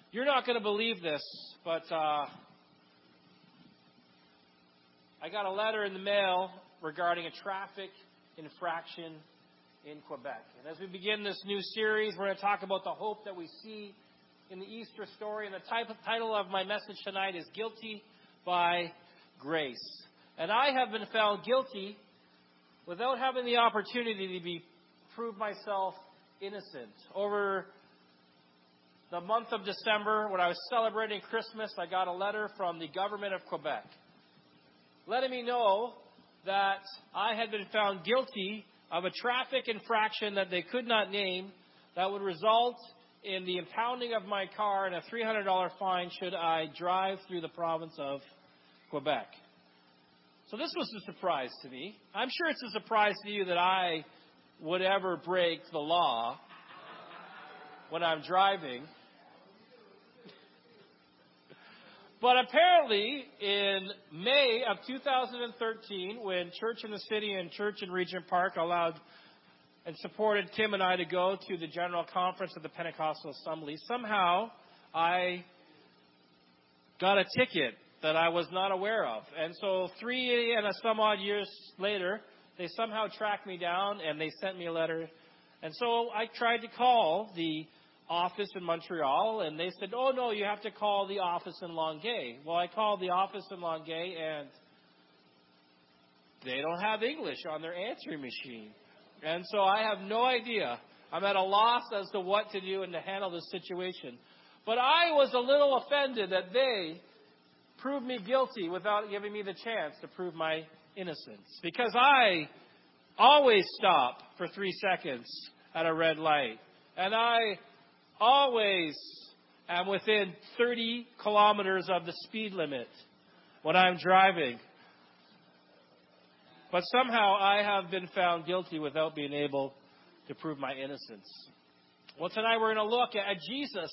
You're not going to believe this, but I got a letter in the mail regarding a traffic infraction in Quebec. And as we begin this new series, we're going to talk about the hope that we see in the Easter story. And the title of my message tonight is Guilty by Grace. And I have been found guilty without having the opportunity to prove myself innocent. Over the month of December, when I was celebrating Christmas, I got a letter from the government of Quebec letting me know that I had been found guilty of a traffic infraction that they could not name that would result in the impounding of my car and a $300 fine should I drive through the province of Quebec. So this was a surprise to me. I'm sure it's a surprise to you that I would ever break the law when I'm driving. But apparently, in May of 2013, when Church in the City and Church in Regent Park allowed and supported Tim and I to go to the General Conference of the Pentecostal Assembly, somehow I got a ticket that I was not aware of. And so 3 and some odd years later, they somehow tracked me down and they sent me a letter. And so I tried to call the office in Montreal, and they said, oh, no, you have to call the office in Longueuil. Well, I called the office in Longueuil, and they don't have English on their answering machine. And so I have no idea. I'm at a loss as to what to do and to handle this situation. But I was a little offended that they proved me guilty without giving me the chance to prove my innocence. Because I always stop for 3 seconds at a red light. And I always am within 30 kilometers of the speed limit when I'm driving. But somehow I have been found guilty without being able to prove my innocence. Well, tonight we're going to look at Jesus.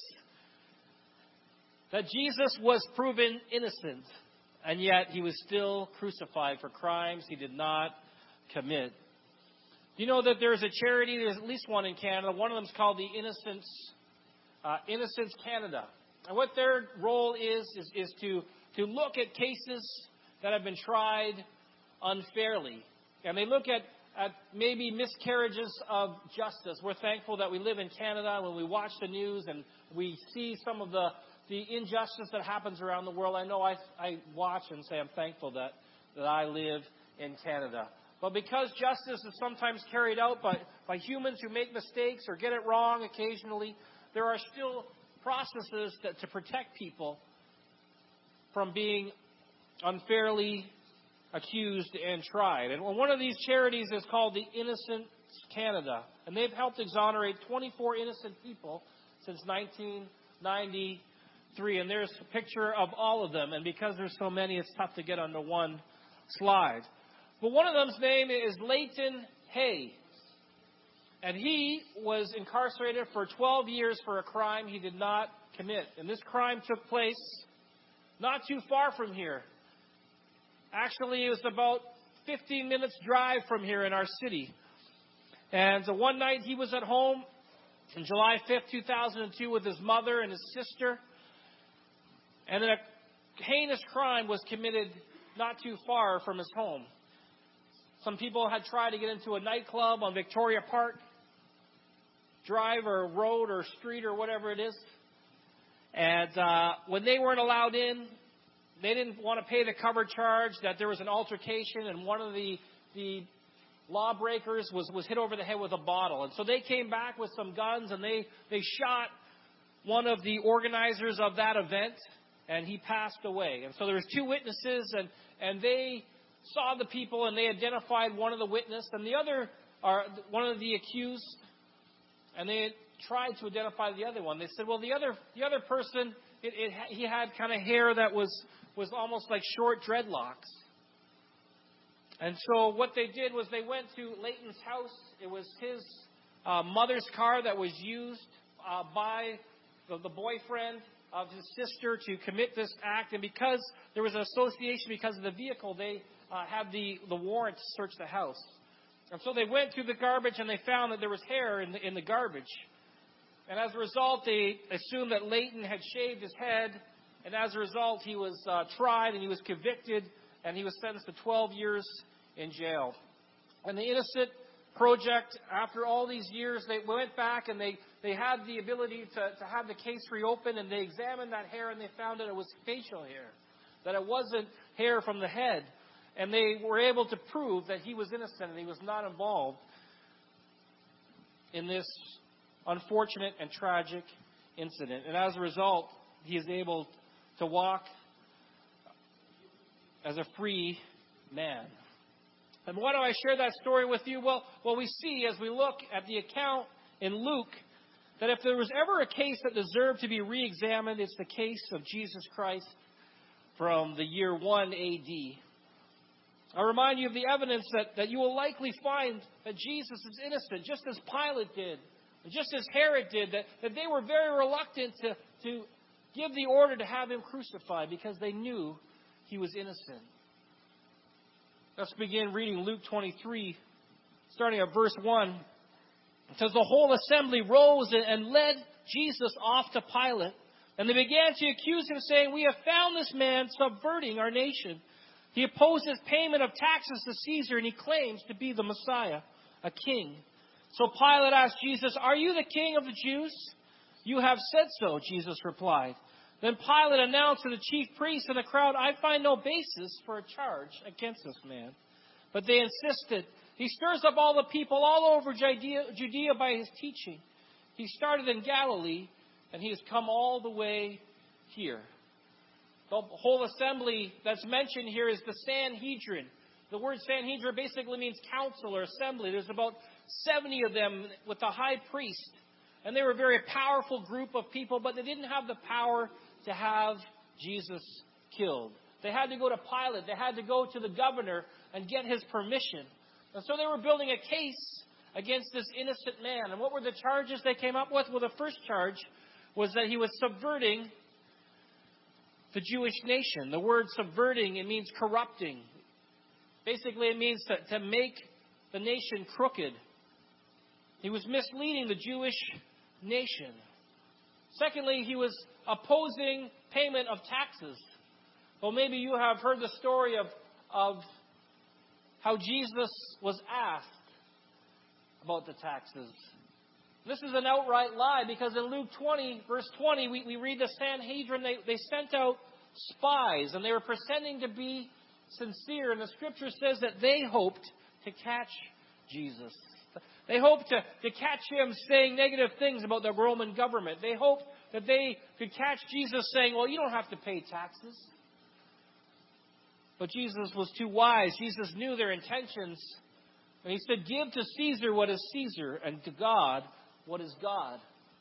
That Jesus was proven innocent, and yet he was still crucified for crimes he did not commit. You know that there's a charity, there's at least one in Canada. One of them is called the Innocence Canada. And what their role is to look at cases that have been tried unfairly. And they look at maybe miscarriages of justice. We're thankful that we live in Canada. When we watch the news and we see some of the injustice that happens around the world, I know I watch and say I'm thankful that I live in Canada. But because justice is sometimes carried out by humans who make mistakes or get it wrong occasionally, there are still processes to protect people from being unfairly accused and tried. And one of these charities is called the Innocence Canada. And they've helped exonerate 24 innocent people since 1993. And there's a picture of all of them. And because there's so many, it's tough to get onto one slide. But one of them's name is Leighton Hay. And he was incarcerated for 12 years for a crime he did not commit. And this crime took place not too far from here. Actually, it was about 15 minutes drive from here in our city. And so one night he was at home on July 5th, 2002 with his mother and his sister. And then a heinous crime was committed not too far from his home. Some people had tried to get into a nightclub on Victoria Park Drive or road or street or whatever it is. And when they weren't allowed in, they didn't want to pay the cover charge, that there was an altercation and one of the lawbreakers was hit over the head with a bottle. And so they came back with some guns and they shot one of the organizers of that event, and he passed away. And so there was 2 witnesses, and they saw the people and they identified one of the witnesses and the other, or one of the accused, and they tried to identify the other one. They said, well, the other person, he had kind of hair that was almost like short dreadlocks. And so what they did was they went to Leighton's house. It was his mother's car that was used by the boyfriend of his sister to commit this act. And because there was an association because of the vehicle, they had the warrant to search the house. And so they went through the garbage and they found that there was hair in the garbage. And as a result, they assumed that Leighton had shaved his head. And as a result, he was tried and he was convicted. And he was sentenced to 12 years in jail. And the Innocent Project, after all these years, they went back and they had the ability to have the case reopened. And they examined that hair and they found that it was facial hair. That it wasn't hair from the head. And they were able to prove that he was innocent and he was not involved in this unfortunate and tragic incident. And as a result, he is able to walk as a free man. And why do I share that story with you? Well, we see as we look at the account in Luke that if there was ever a case that deserved to be re-examined, it's the case of Jesus Christ from the year 1 A.D. I remind you of the evidence that you will likely find that Jesus is innocent, just as Pilate did, just as Herod did, that they were very reluctant to give the order to have him crucified because they knew he was innocent. Let's begin reading Luke 23, starting at verse 1. It says, the whole assembly rose and led Jesus off to Pilate. And they began to accuse him, saying, we have found this man subverting our nation. He opposes payment of taxes to Caesar, and he claims to be the Messiah, a king. So Pilate asked Jesus, are you the king of the Jews? You have said so, Jesus replied. Then Pilate announced to the chief priests and the crowd, I find no basis for a charge against this man. But they insisted. He stirs up all the people all over Judea by his teaching. He started in Galilee, and he has come all the way here. The whole assembly that's mentioned here is the Sanhedrin. The word Sanhedrin basically means council or assembly. There's about 70 of them with the high priest. And they were a very powerful group of people, but they didn't have the power to have Jesus killed. They had to go to Pilate. They had to go to the governor and get his permission. And so they were building a case against this innocent man. And what were the charges they came up with? Well, the first charge was that he was subverting the Jewish nation. The word subverting, it means corrupting. Basically, it means to make the nation crooked. He was misleading the Jewish nation. Secondly, he was opposing payment of taxes. Well, maybe you have heard the story of how Jesus was asked about the taxes. This is an outright lie because in Luke 20, verse 20, we read the Sanhedrin, they sent out spies and they were pretending to be sincere. And the scripture says that they hoped to catch Jesus. They hoped to catch him saying negative things about the Roman government. They hoped that they could catch Jesus saying, well, you don't have to pay taxes. But Jesus was too wise. Jesus knew their intentions. And he said, give to Caesar what is Caesar, and to God what is God.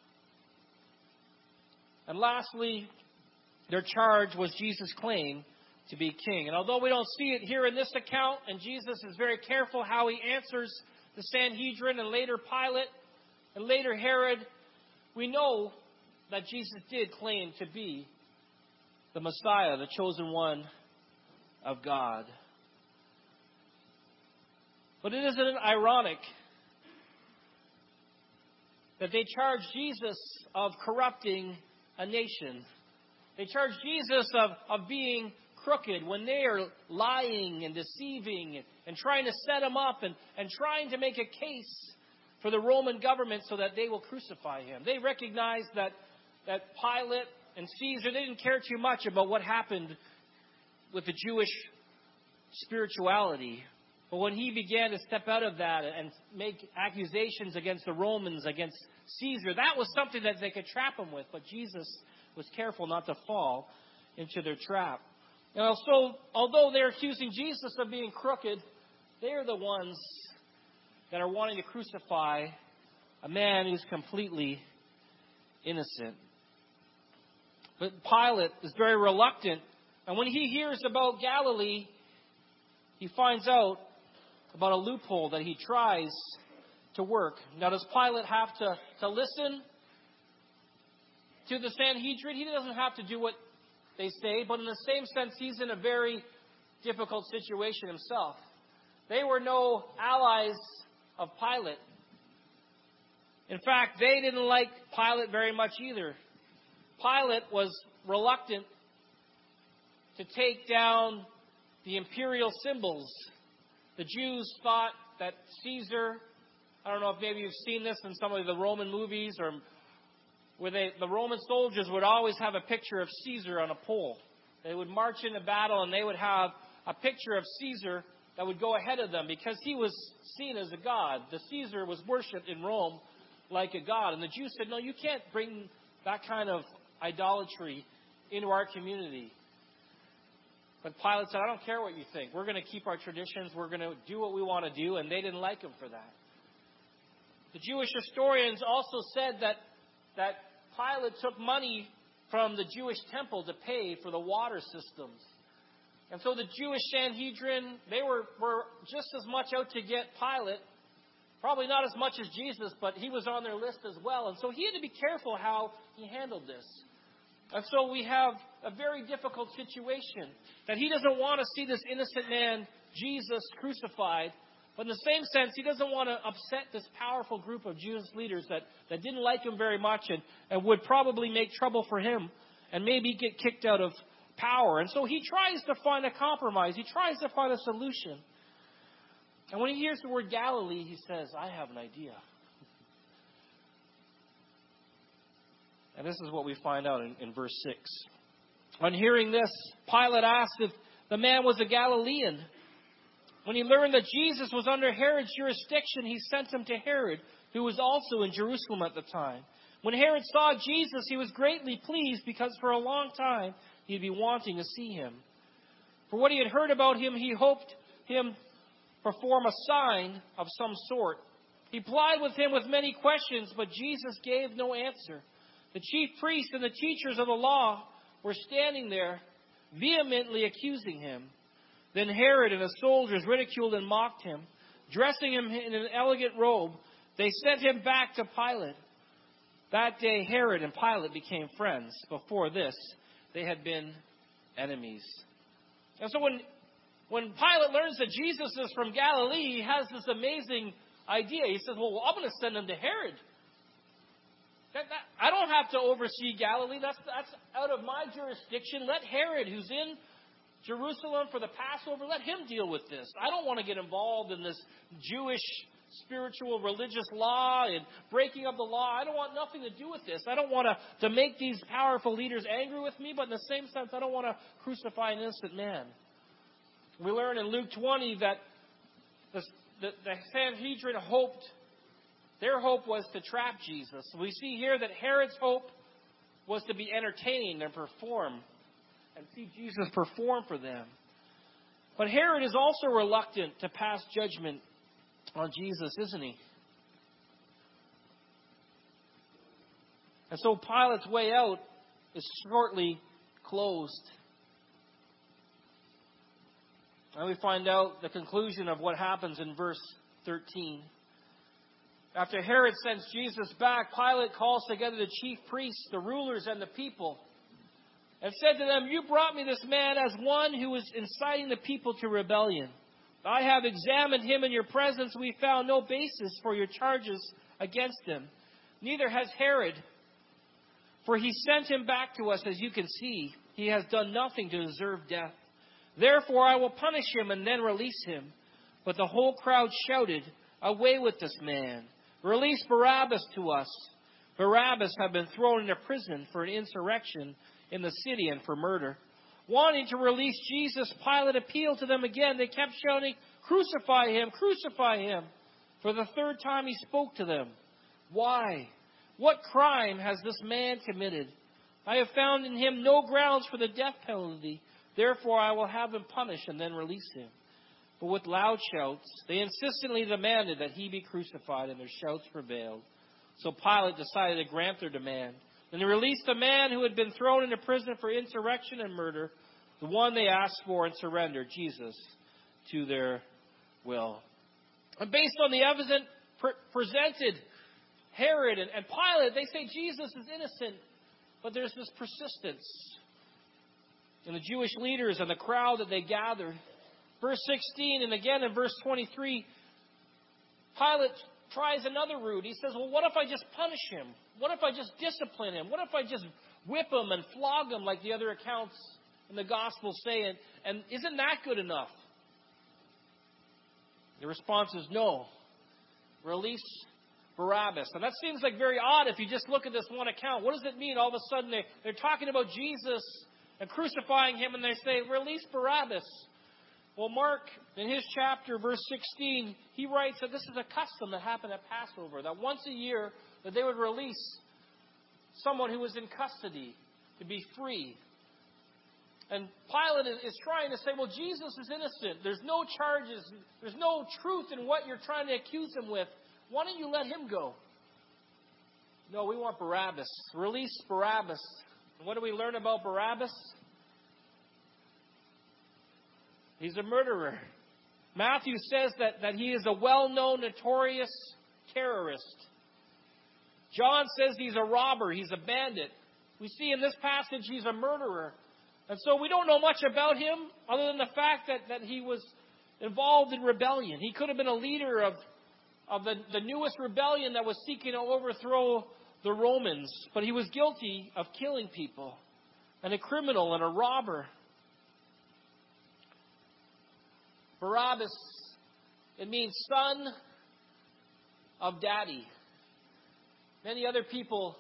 And lastly, their charge was Jesus' claim to be king. And although we don't see it here in this account, and Jesus is very careful how he answers the Sanhedrin and later Pilate and later Herod, we know that Jesus did claim to be the Messiah, the chosen one of God. But isn't it ironic that they charge Jesus of corrupting a nation? They charge Jesus of being crooked when they are lying and deceiving and trying to set him up and trying to make a case for the Roman government so that they will crucify him. They recognize that Pilate and Caesar, they didn't care too much about what happened with the Jewish spirituality. But when he began to step out of that and make accusations against the Romans, against Caesar, that was something that they could trap him with. But Jesus was careful not to fall into their trap. And so, although they're accusing Jesus of being crooked, they're the ones that are wanting to crucify a man who's completely innocent. But Pilate is very reluctant. And when he hears about Galilee, he finds out about a loophole that he tries to work. Now, does Pilate have to listen to the Sanhedrin? He doesn't have to do what they say, but in the same sense, he's in a very difficult situation himself. They were no allies of Pilate. In fact, they didn't like Pilate very much either. Pilate was reluctant to take down the imperial symbols. The Jews thought that Caesar, I don't know if maybe you've seen this in some of the Roman movies, or where the Roman soldiers would always have a picture of Caesar on a pole. They would march into battle and they would have a picture of Caesar that would go ahead of them because he was seen as a god. The Caesar was worshipped in Rome like a god. And the Jews said, no, you can't bring that kind of idolatry into our community. But Pilate said, I don't care what you think. We're going to keep our traditions. We're going to do what we want to do. And they didn't like him for that. The Jewish historians also said that Pilate took money from the Jewish temple to pay for the water systems. And so the Jewish Sanhedrin, they were just as much out to get Pilate. Probably not as much as Jesus, but he was on their list as well. And so he had to be careful how he handled this. And so we have a very difficult situation that he doesn't want to see this innocent man, Jesus, crucified. But in the same sense, he doesn't want to upset this powerful group of Jewish leaders that didn't like him very much and would probably make trouble for him and maybe get kicked out of power. And so he tries to find a compromise. He tries to find a solution. And when he hears the word Galilee, he says, I have an idea. And this is what we find out in verse 6. On hearing this, Pilate asked if the man was a Galilean. When he learned that Jesus was under Herod's jurisdiction, he sent him to Herod, who was also in Jerusalem at the time. When Herod saw Jesus, he was greatly pleased because for a long time he'd be wanting to see him. For what he had heard about him, he hoped him perform a sign of some sort. He plied with him with many questions, but Jesus gave no answer. The chief priests and the teachers of the law were standing there, vehemently accusing him. Then Herod and his soldiers ridiculed and mocked him. Dressing him in an elegant robe, they sent him back to Pilate. That day Herod and Pilate became friends. Before this, they had been enemies. And so when Pilate learns that Jesus is from Galilee, he has this amazing idea. He says, well, I'm going to send him to Herod. I don't have to oversee Galilee. That's out of my jurisdiction. Let Herod, who's in Jerusalem for the Passover, let him deal with this. I don't want to get involved in this Jewish spiritual religious law and breaking of the law. I don't want nothing to do with this. I don't want to make these powerful leaders angry with me, but in the same sense, I don't want to crucify an innocent man. We learn in Luke 20 that the Sanhedrin their hope was to trap Jesus. We see here that Herod's hope was to be entertained and perform and see Jesus perform for them. But Herod is also reluctant to pass judgment on Jesus, isn't he? And so Pilate's way out is shortly closed. And we find out the conclusion of what happens in verse 13. After Herod sends Jesus back, Pilate calls together the chief priests, the rulers, and the people, and said to them, you brought me this man as one who is inciting the people to rebellion. I have examined him in your presence. We found no basis for your charges against him. Neither has Herod, for he sent him back to us, as you can see. He has done nothing to deserve death. Therefore I will punish him and then release him. But the whole crowd shouted, away with this man. Release Barabbas to us. Barabbas had been thrown into prison for an insurrection in the city and for murder. Wanting to release Jesus, Pilate appealed to them again. They kept shouting, crucify him, crucify him. For the third time he spoke to them. Why? What crime has this man committed? I have found in him no grounds for the death penalty. Therefore I will have him punished and then release him. But with loud shouts, they insistently demanded that he be crucified, and their shouts prevailed. So Pilate decided to grant their demand. Then he released the man who had been thrown into prison for insurrection and murder, the one they asked for, and surrendered Jesus to their will. And based on the evidence presented, Herod and Pilate, they say Jesus is innocent, but there's this persistence in the Jewish leaders and the crowd that they gathered. Verse 16 and again in verse 23, Pilate tries another route. He says, well, what if I just punish him? What if I just discipline him? What if I just whip him and flog him like the other accounts in the Gospels say? And isn't that good enough? The response is no. Release Barabbas. And that seems like very odd if you just look at this one account. What does it mean? All of a sudden they're talking about Jesus and crucifying him, and they say, release Barabbas. Well, Mark, in his chapter, verse 16, he writes that this is a custom that happened at Passover, that once a year that they would release someone who was in custody to be free. And Pilate is trying to say, well, Jesus is innocent. There's no charges. There's no truth in what you're trying to accuse him with. Why don't you let him go? No, we want Barabbas. Release Barabbas. And what do we learn about Barabbas? He's a murderer. Matthew says that he is a well-known, notorious terrorist. John says he's a robber. He's a bandit. We see in this passage he's a murderer. And so we don't know much about him other than the fact that he was involved in rebellion. He could have been a leader of the newest rebellion that was seeking to overthrow the Romans. But he was guilty of killing people, and a criminal and a robber. Barabbas, it means son of daddy. Many other people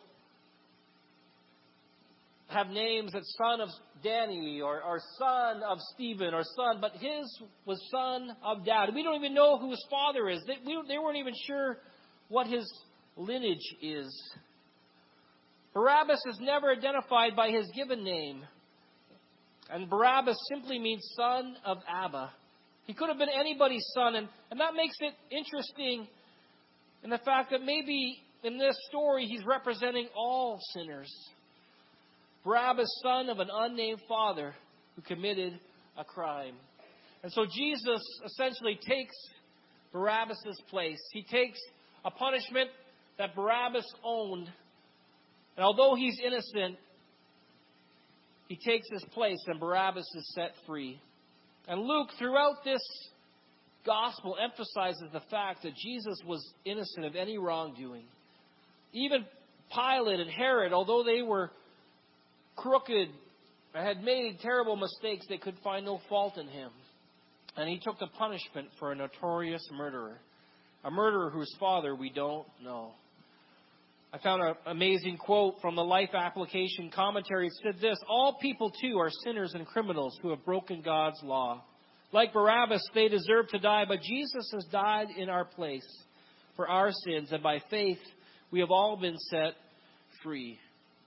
have names that son of Danny or son of Stephen or son, but his was son of dad. We don't even know who his father is. They weren't even sure what his lineage is. Barabbas is never identified by his given name. And Barabbas simply means son of Abba. He could have been anybody's son, and that makes it interesting in the fact that maybe in this story he's representing all sinners. Barabbas, son of an unnamed father who committed a crime. And so Jesus essentially takes Barabbas' place. He takes a punishment that Barabbas owned, and although he's innocent, he takes his place, and Barabbas is set free. And Luke, throughout this gospel, emphasizes the fact that Jesus was innocent of any wrongdoing. Even Pilate and Herod, although they were crooked, had made terrible mistakes, they could find no fault in him. And he took the punishment for a notorious murderer. A murderer whose father we don't know. I found an amazing quote from the Life Application Commentary. It said this: all people too are sinners and criminals who have broken God's law. Like Barabbas, they deserve to die, but Jesus has died in our place for our sins, and by faith we have all been set free.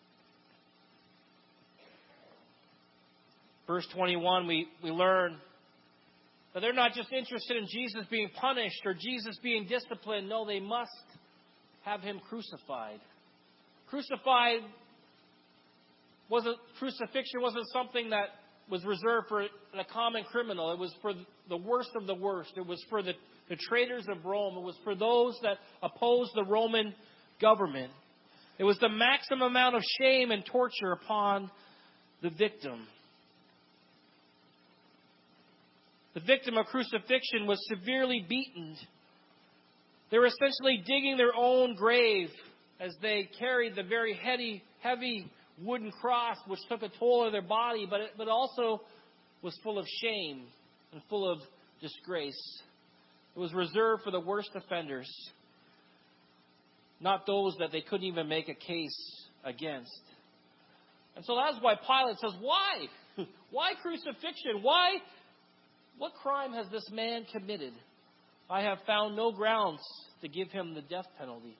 Verse 21, we learn that they're not just interested in Jesus being punished or Jesus being disciplined. No, they must have him crucified. Crucifixion wasn't something that was reserved for a common criminal. It was for the worst of the worst. It was for the traitors of Rome. It was for those that opposed the Roman government. It was the maximum amount of shame and torture upon the victim. The victim of crucifixion was severely beaten. They were essentially digging their own grave as they carried the very heavy wooden cross, which took a toll on their body, but also was full of shame and full of disgrace. It was reserved for the worst offenders, not those that they couldn't even make a case against. And so that's why Pilate says, why? Why crucifixion? Why? What crime has this man committed? I have found no grounds to give him the death penalty.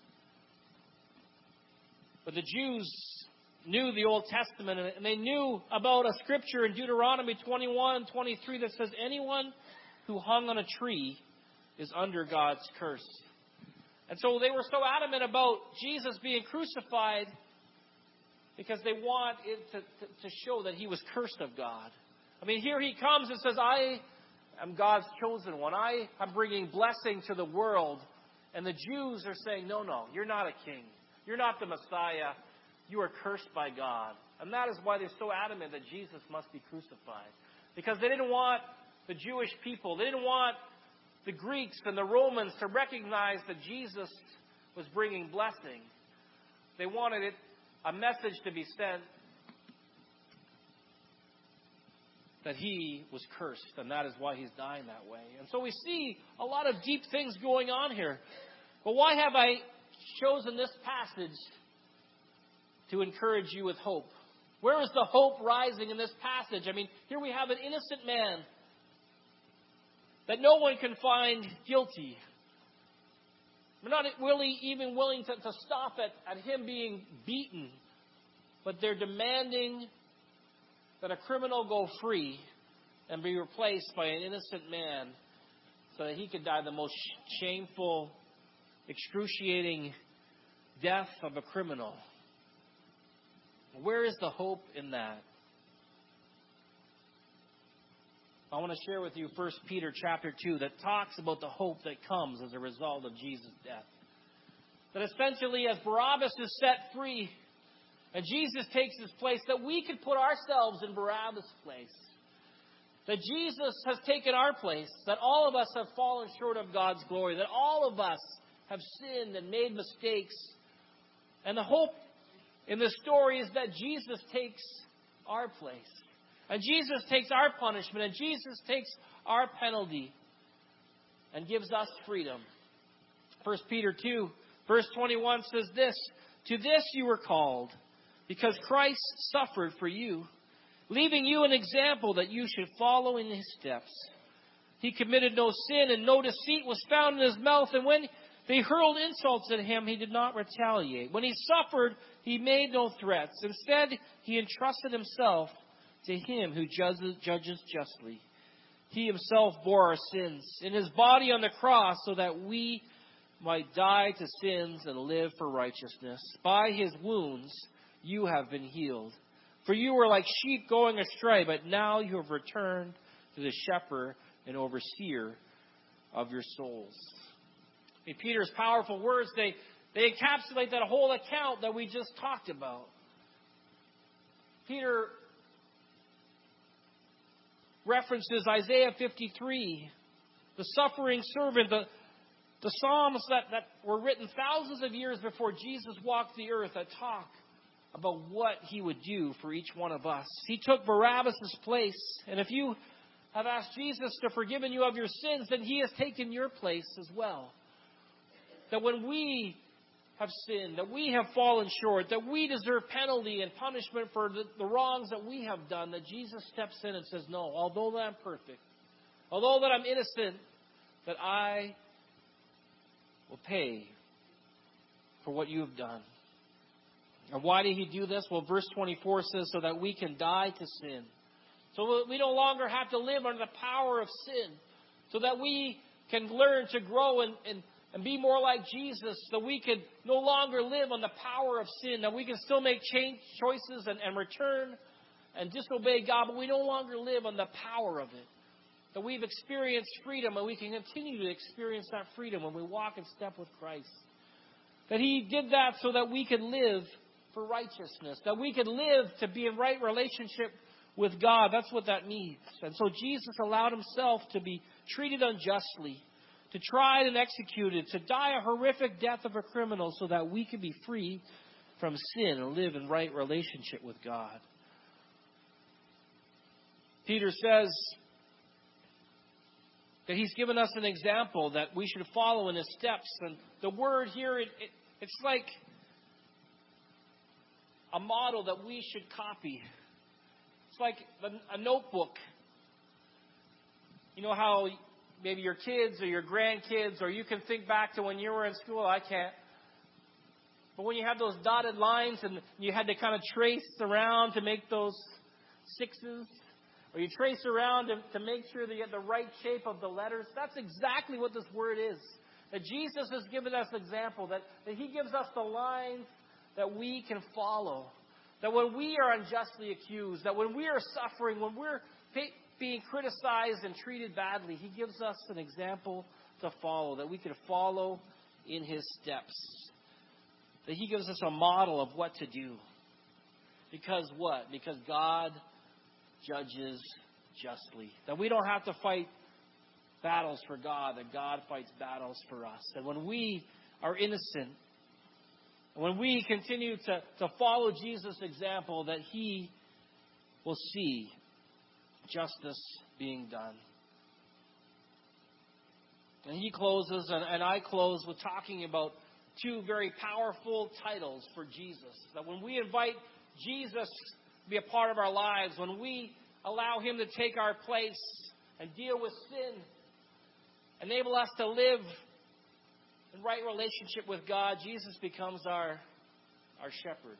But the Jews knew the Old Testament, and they knew about a scripture in Deuteronomy 21:23 that says anyone who hung on a tree is under God's curse. And so they were so adamant about Jesus being crucified because they want it to show that he was cursed of God. I mean, here he comes and says, I am God's chosen one. I am bringing blessing to the world. And the Jews are saying, no, you're not a king. You're not the Messiah. You are cursed by God. And that is why they're so adamant that Jesus must be crucified. Because they didn't want the Jewish people, they didn't want the Greeks and the Romans to recognize that Jesus was bringing blessing. They wanted a message to be sent that he was cursed, and that is why he's dying that way. And so we see a lot of deep things going on here. But why have I chosen this passage to encourage you with hope? Where is the hope rising in this passage? I mean, here we have an innocent man that no one can find guilty. They're not really even willing to stop at him being beaten, but they're demanding that a criminal go free and be replaced by an innocent man so that he could die the most shameful, excruciating death of a criminal. Where is the hope in that? I want to share with you 1 Peter chapter 2 that talks about the hope that comes as a result of Jesus' death. That essentially as Barabbas is set free and Jesus takes his place, that we could put ourselves in Barabbas' place. That Jesus has taken our place. That all of us have fallen short of God's glory. That all of us have sinned and made mistakes. And the hope in this story is that Jesus takes our place. And Jesus takes our punishment. And Jesus takes our penalty and gives us freedom. 1 Peter 2, verse 21 says this, "To this you were called, because Christ suffered for you, leaving you an example that you should follow in his steps. He committed no sin, and no deceit was found in his mouth. And when they hurled insults at him, he did not retaliate. When he suffered, he made no threats. Instead, he entrusted himself to him who judges justly. He himself bore our sins in his body on the cross so that we might die to sins and live for righteousness. By his wounds you have been healed. For you were like sheep going astray, but now you have returned to the shepherd and overseer of your souls." In Peter's powerful words, they encapsulate that whole account that we just talked about. Peter references Isaiah 53, the suffering servant, the Psalms that were written thousands of years before Jesus walked the earth that talk about what he would do for each one of us. He took Barabbas' place. And if you have asked Jesus to forgive you of your sins, then he has taken your place as well. That when we have sinned, that we have fallen short, that we deserve penalty and punishment for the wrongs that we have done, that Jesus steps in and says, "No, although that I'm perfect, although that I'm innocent, that I will pay for what you have done." And why did he do this? Well, verse 24 says, so that we can die to sin. So we no longer have to live under the power of sin. So that we can learn to grow and be more like Jesus. So we can no longer live on the power of sin. That we can still make choices and return and disobey God. But we no longer live on the power of it. That we've experienced freedom and we can continue to experience that freedom when we walk in step with Christ. That he did that so that we could live for righteousness. That we could live to be in right relationship with God. That's what that means. And so Jesus allowed himself to be treated unjustly, to tried and executed, to die a horrific death of a criminal so that we could be free from sin and live in right relationship with God. Peter says that he's given us an example that we should follow in his steps. And the word here, it's like a model that we should copy. It's like a notebook. You know how maybe your kids or your grandkids, or you can think back to when you were in school. I can't. But when you have those dotted lines and you had to kind of trace around to make those sixes, or you trace around to make sure that you get the right shape of the letters, that's exactly what this word is. That Jesus has given us an example, that he gives us the lines that we can follow. That when we are unjustly accused, that when we are suffering, when we're being criticized and treated badly, he gives us an example to follow, that we can follow in his steps. That he gives us a model of what to do. Because what? Because God judges justly. That we don't have to fight battles for God, that God fights battles for us. And when we are innocent, when we continue to follow Jesus' example, that He will see justice being done. And he closes, and I close with talking about two very powerful titles for Jesus. That when we invite Jesus to be a part of our lives, when we allow Him to take our place and deal with sin, enable us to live in right relationship with God, Jesus becomes our shepherd.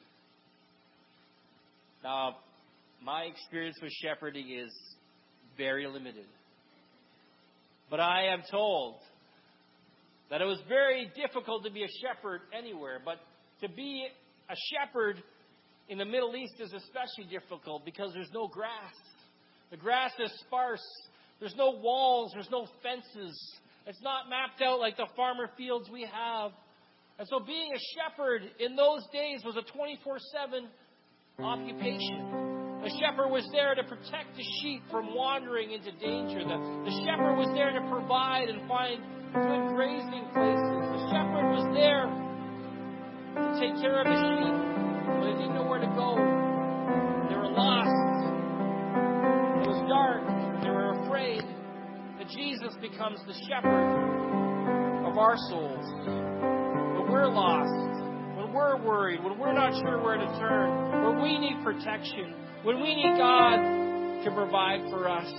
Now, my experience with shepherding is very limited. But I am told that it was very difficult to be a shepherd anywhere. But to be a shepherd in the Middle East is especially difficult because there's no grass. The grass is sparse. There's no walls. There's no fences. It's not mapped out like the farmer fields we have. And so being a shepherd in those days was a 24/7 occupation. The shepherd was there to protect the sheep from wandering into danger. The shepherd was there to provide and find good grazing places. The shepherd was there to take care of the sheep when they didn't know where to go. They were lost. It was dark. They were afraid. That Jesus becomes the shepherd of our souls. When we're lost, when we're worried, when we're not sure where to turn, when we need protection, when we need God to provide for us.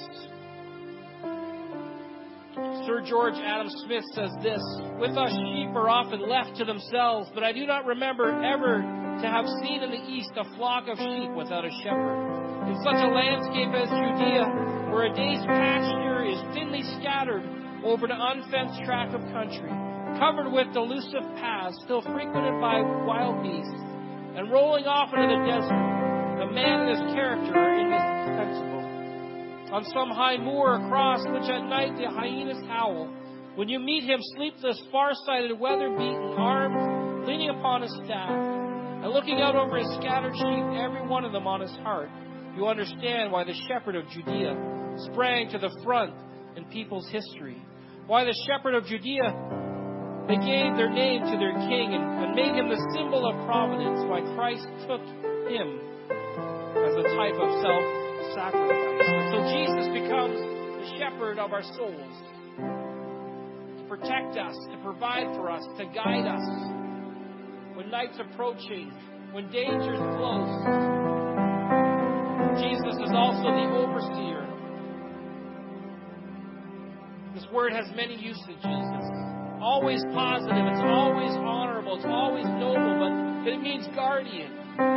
Sir George Adam Smith says this: "With us sheep are often left to themselves, but I do not remember ever to have seen in the East a flock of sheep without a shepherd. In such a landscape as Judea, where a day's pasture is thinly scattered over an unfenced tract of country, covered with elusive paths still frequented by wild beasts, and rolling off into the desert, a man and his character are indispensable. On some high moor across which at night the hyenas howl, when you meet him sleepless, far-sighted, weather-beaten, armed, leaning upon his staff, and looking out over his scattered sheep, every one of them on his heart, you understand why the shepherd of Judea sprang to the front in people's history. Why the shepherd of Judea, they gave their name to their king and made him the symbol of providence. Why Christ took him as a type of self-sacrifice. And so Jesus becomes the shepherd of our souls, to protect us, to provide for us, to guide us when night's approaching, when danger's close. Jesus is also the overseer. This word has many usages. It's always positive, it's always honorable, it's always noble, but it means guardian.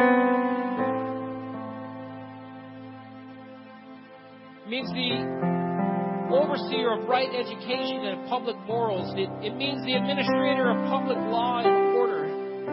It means the overseer of right education and public morals. It means the administrator of public law and order.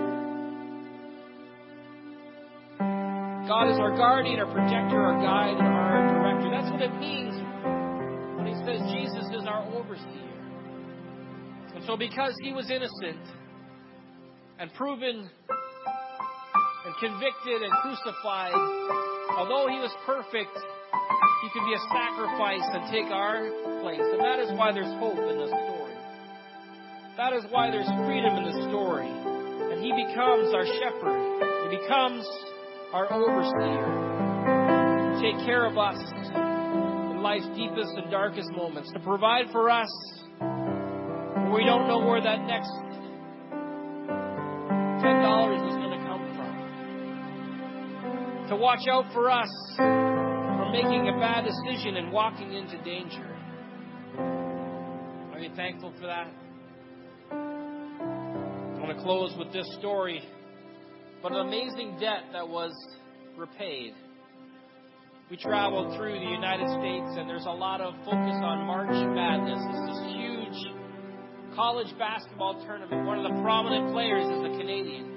God is our guardian, our protector, our guide, and our director. That's what it means when He says Jesus is our overseer. And so because He was innocent and proven and convicted and crucified, although He was perfect, He could be a sacrifice and take our place. And that is why there's hope in this story. That is why there's freedom in this story. And He becomes our shepherd. He becomes our overseer. To take care of us in life's deepest and darkest moments. To provide for us when we don't know where that next $10 is going to come from. To watch out for us from making a bad decision and walking into danger. Are you thankful for that? I want to close with this story, but an amazing debt that was repaid. We traveled through the United States, and there's a lot of focus on March Madness. It's this huge college basketball tournament. One of the prominent players is a Canadian,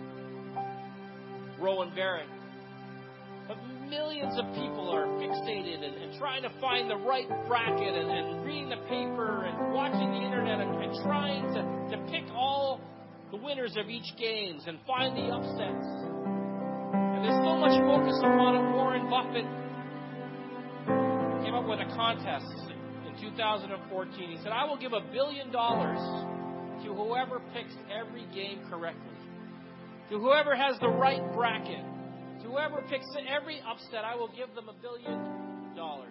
Rowan Barrett. But millions of people are fixated and trying to find the right bracket and reading the paper and watching the internet and trying to pick all the winners of each games and find the upsets. And there's so much focus upon it. Warren Buffett came up with a contest in 2014. He said, I will give $1 billion to whoever picks every game correctly, to whoever has the right bracket, to whoever picks every upset. I will give them $1 billion.